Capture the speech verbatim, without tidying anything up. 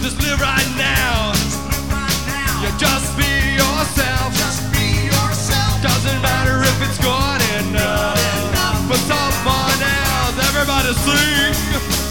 Just live right now. You just be yourself. Doesn't matter if it's good enough for someone else. Everybody sing.